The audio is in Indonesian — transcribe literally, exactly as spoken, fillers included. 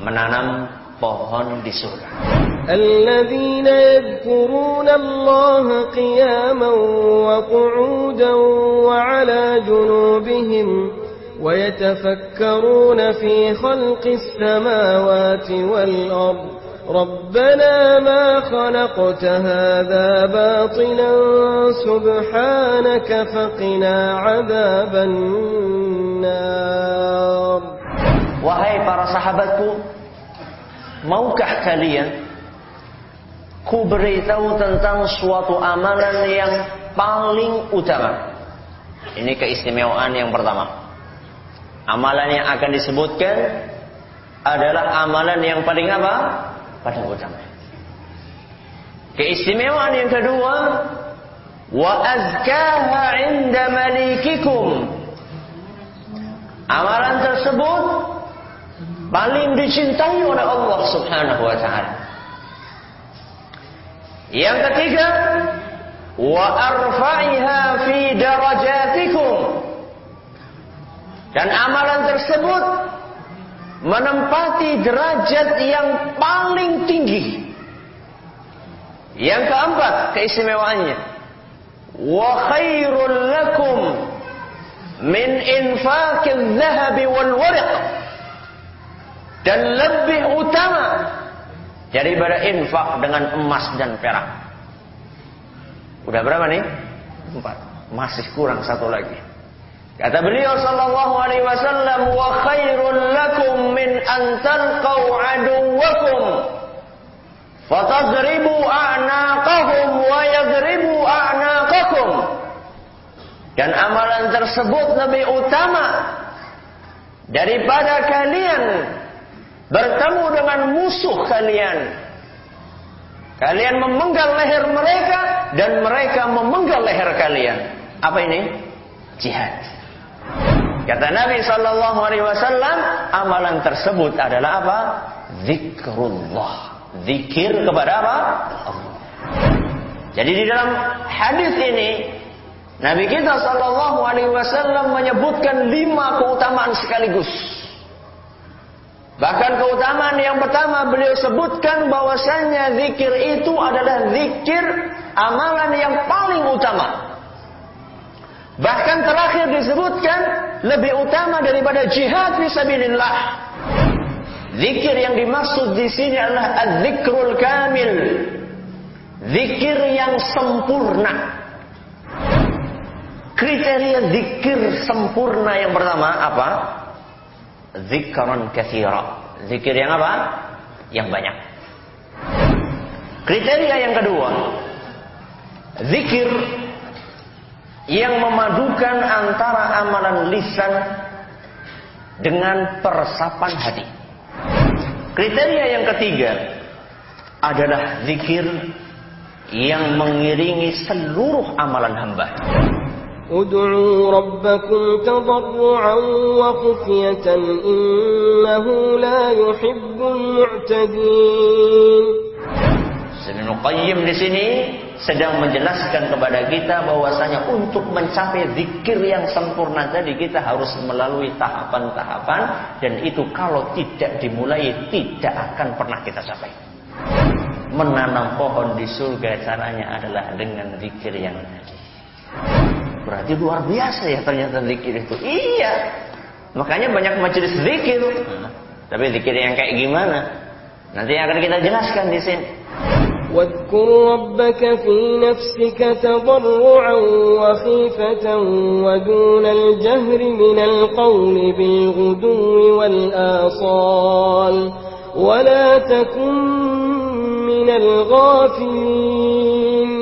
menanam pohon di surga. الذين يذكرون الله قياما وقعودا وعلى جنوبهم ويتفكرون في خلق السماوات والأرض ربنا ما خلقت هذا باطلا سبحانك فقنا عذاب النار. Wahai para sahabatku, maukah kalian ku beritahu tentang suatu amalan yang paling utama? Ini keistimewaan yang pertama. Amalan yang akan disebutkan adalah amalan yang paling apa? Paling utama. Keistimewaan yang kedua, wa azkaha 'inda malikikum. Amalan tersebut paling dicintai oleh Allah Subhanahu wa taala. Yang ketiga, wa arfa'iha fi darajatikum. Dan amalan tersebut menempati derajat yang paling tinggi. Yang keempat keistimewaannya, wa khairul lakum min infaqiz zahabi wal waraq. Dan lebih utama daripada infak dengan emas dan perak. Udah berapa nih? Empat. Masih kurang satu lagi. Kata beliau sallallahu alaihi wasallam, wa khairul lakum min an talqaw aduwwakum fatadribu a'naqahum wa yadribu a'naqakum. Dan amalan tersebut lebih utama daripada kalian bertemu dengan musuh kalian. Kalian memenggal leher mereka dan mereka memenggal leher kalian. Apa ini? Jihad. Kata Nabi sallallahu alaihi wasallam, amalan tersebut adalah apa? Zikrullah. Zikir kepada apa? Allah. Jadi di dalam hadis ini Nabi kita sallallahu alaihi wasallam menyebutkan lima keutamaan sekaligus. Bahkan keutamaan yang pertama beliau sebutkan bahwasanya zikir itu adalah zikir amalan yang paling utama. Bahkan terakhir disebutkan lebih utama daripada jihad fisabilillah. Zikir yang dimaksud di sini adalah az-zikrul kamil. Zikir yang sempurna. Kriteria zikir sempurna yang pertama apa? Zikran katsira. Zikir yang apa? Yang banyak. Kriteria yang kedua, zikir yang memadukan antara amalan lisan dengan peresapan hati. Kriteria yang ketiga adalah zikir yang mengiringi seluruh amalan hamba. Ud'u rabbakum tadarru'an wa khufyatan innahu la yuhibbul mu'tadin. Ibnu Qayyim di sini sedang menjelaskan kepada kita bahwasanya untuk mencapai zikir yang sempurna tadi kita harus melalui tahapan-tahapan, dan itu kalau tidak dimulai tidak akan pernah kita capai. Menanam pohon di surga caranya adalah dengan zikir yang tadi. Berarti luar biasa ya ternyata zikir itu. Iya. Makanya banyak majelis zikir. Nah, tapi zikir yang kayak gimana? Nanti akan kita jelaskan di sini. واذكر ربك في نفسك تضرعا وخيفة ودون الجهر من القول بالغدو والآصال ولا تكن من الغافلين.